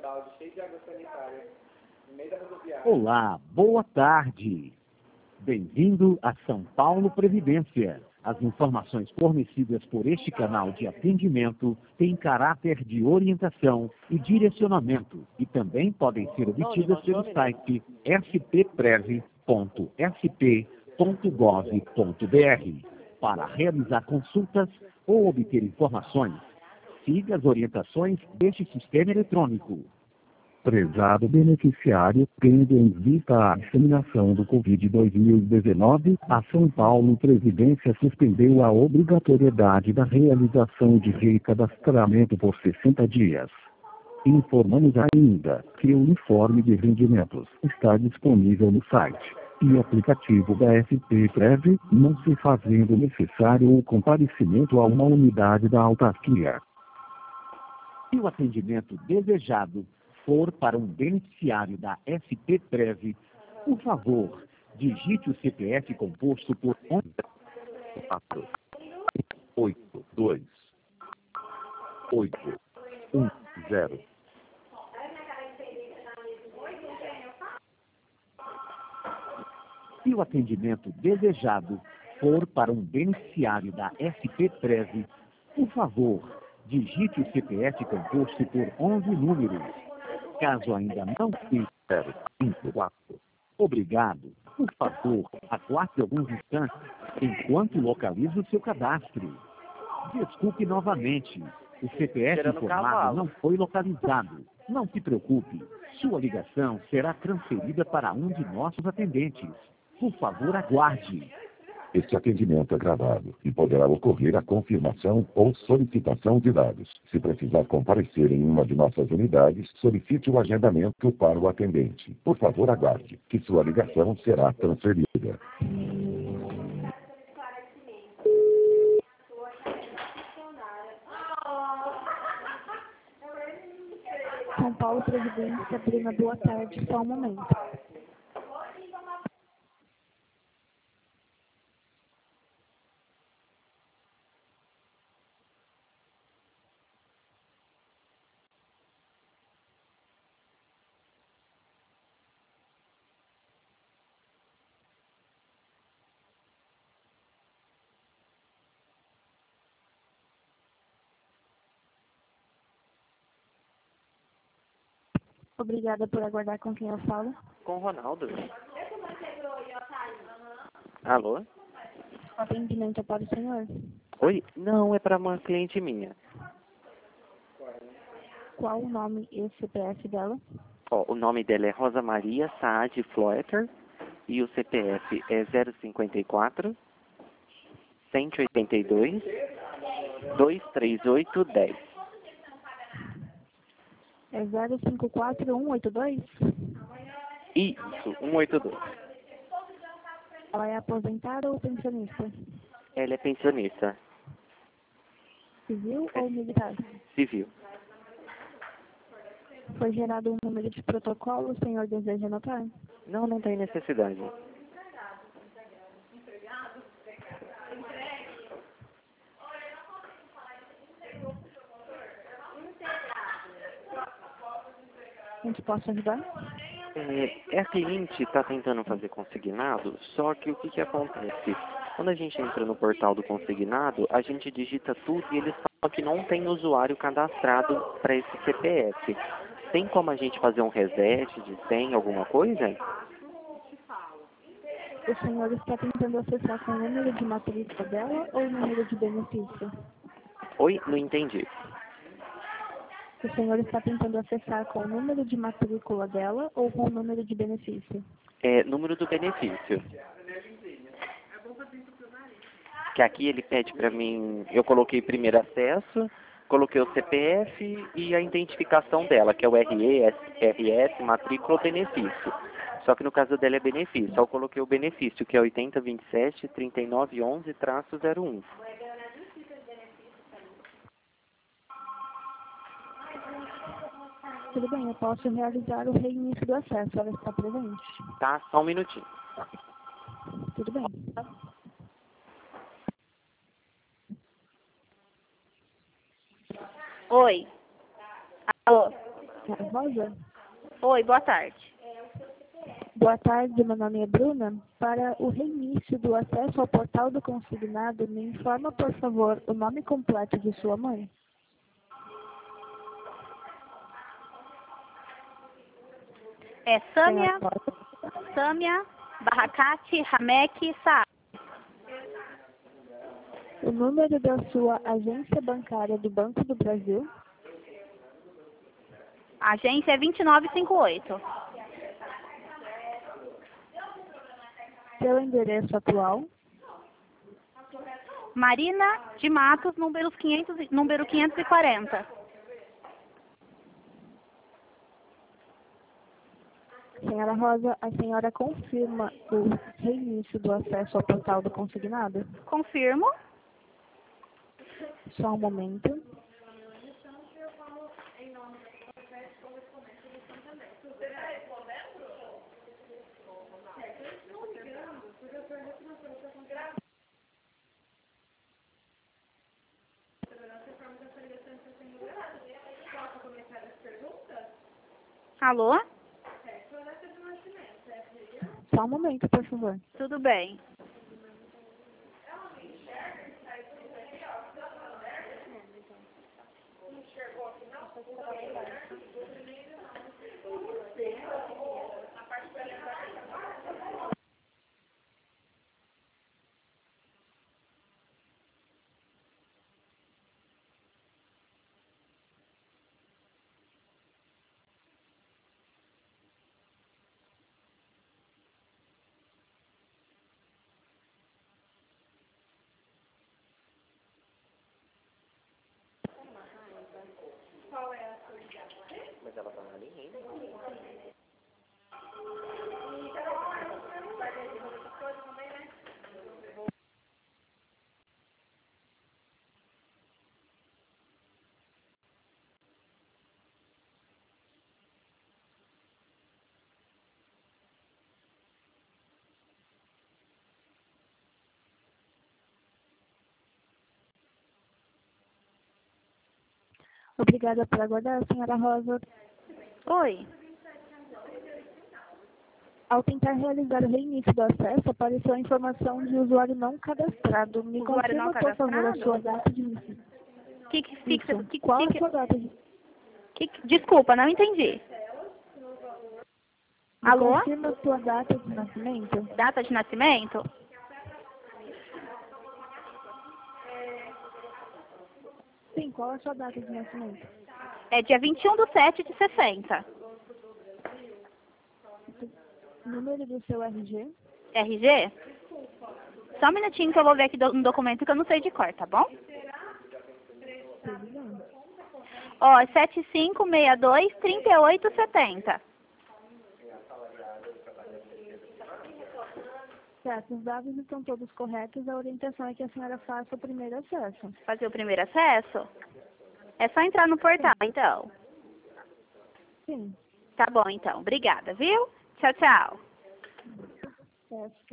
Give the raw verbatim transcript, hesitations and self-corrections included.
Olá, boa tarde. Bem-vindo a São Paulo Previdência. As informações fornecidas por este canal de atendimento têm caráter de orientação e direcionamento e também podem ser obtidas pelo site s p prev ponto s p ponto gov ponto b r. Para realizar consultas ou obter informações, siga as orientações deste sistema eletrônico. Prezado beneficiário, tendo em vista a disseminação do Covid dois mil e dezenove, a São Paulo Previdência suspendeu a obrigatoriedade da realização de recadastramento por sessenta dias. Informamos ainda que o informe de rendimentos está disponível no site e aplicativo da S P Prev, não se fazendo necessário o comparecimento a uma unidade da autarquia. Se o atendimento desejado for para um beneficiário da S P Prev, por favor, digite o C P F composto por quatro, oito, dois, oito, um, zero. Se o atendimento desejado for para um beneficiário da S P Prev, por favor, digite o C P F composto por onze números. Caso ainda não tenha zero cinco quatro. Obrigado. Por favor, aguarde alguns instantes enquanto localizo o seu cadastro. Desculpe novamente. O C P F informado não foi localizado. Não se preocupe. Sua ligação será transferida para um de nossos atendentes. Por favor, aguarde. Este atendimento é gravado e poderá ocorrer a confirmação ou solicitação de dados. Se precisar comparecer em uma de nossas unidades, solicite o agendamento para o atendente. Por favor, aguarde, que sua ligação será transferida. São Paulo Previdência, Bruna, boa tarde, só um momento. Obrigada por aguardar. Com quem eu falo? Com o Ronaldo. Alô? Atendimento é para o senhor? Oi? Não, é para uma cliente minha. Qual o nome e o C P F dela? Ó, o nome dela é Rosa Maria Saad Floeter e o C P F é zero cinquenta e quatro, cento e oitenta e dois, duzentos e trinta e oito, dez. É zero cinco quatro um oito dois? Isso, cento e oitenta e dois. Ela é aposentada ou pensionista? Ela é pensionista. Civil ou militar? Civil. Foi gerado um número de protocolo, o senhor deseja anotar? Não, não tem necessidade. A gente pode ajudar? É, a cliente está tentando fazer consignado, só que o que, que acontece? Quando a gente entra no portal do consignado, a gente digita tudo e eles falam que não tem usuário cadastrado para esse C P F. Tem como a gente fazer um reset de senha, alguma coisa? O senhor está tentando acessar com o número de matrícula dela ou o número de benefício? Oi, não entendi. O senhor está tentando acessar com o número de matrícula dela ou com o número de benefício? É, número do benefício. Que aqui ele pede para mim, eu coloquei primeiro acesso, coloquei o C P F e a identificação dela, que é o R E, R S, matrícula ou benefício. Só que no caso dela é benefício. Eu coloquei o benefício, que é oitenta, vinte e sete, trinta e nove, onze, traço zero um. Tudo bem, eu posso realizar o reinício do acesso. Ela está presente? Tá, só um minutinho. Tudo bem. Oi. Alô. Senhora Rosa? Oi, boa tarde. Boa tarde, meu nome é Bruna. Para o reinício do acesso ao portal do consignado, me informa, por favor, o nome completo de sua mãe. É Sâmia, Senhora Rosa? Sâmia, Barracate, Ramek, Saad. O número da sua agência bancária do Banco do Brasil. A agência é vinte e nove cinquenta e oito. Seu endereço atual. Marina de Matos, número quinhentos, número quinhentos e quarenta. Senhora Rosa, a senhora confirma o reinício do acesso ao portal do consignado? Confirmo. Só um momento. Alô? Só um momento, por favor. Tudo bem. Mas ela tá na linha ainda? Obrigada por aguardar, senhora Rosa. Oi. Ao tentar realizar o reinício do acesso, apareceu a informação de usuário não cadastrado. Me Usuário não confirma, por favor, a cadastrado? sua data de início. Que que fixa? Isso. Que, Qual que, a sua data de... que, desculpa, não entendi. Me Alô? confirma a sua data de nascimento? Data de nascimento? Sim, qual a sua data de nascimento? É dia vinte e um de sete de sessenta. Número do seu R G? R G? Só um minutinho que eu vou ver aqui do- no documento que eu não sei de cor, tá bom? Tudo bem. Ó, sete cinco seis dois, três oito sete zero. Certo, os dados estão todos corretos. A orientação é que a senhora faça o primeiro acesso. Fazer o primeiro acesso? É só entrar no portal, então. Sim. Tá bom, então. Obrigada, viu? Tchau, tchau. Certo.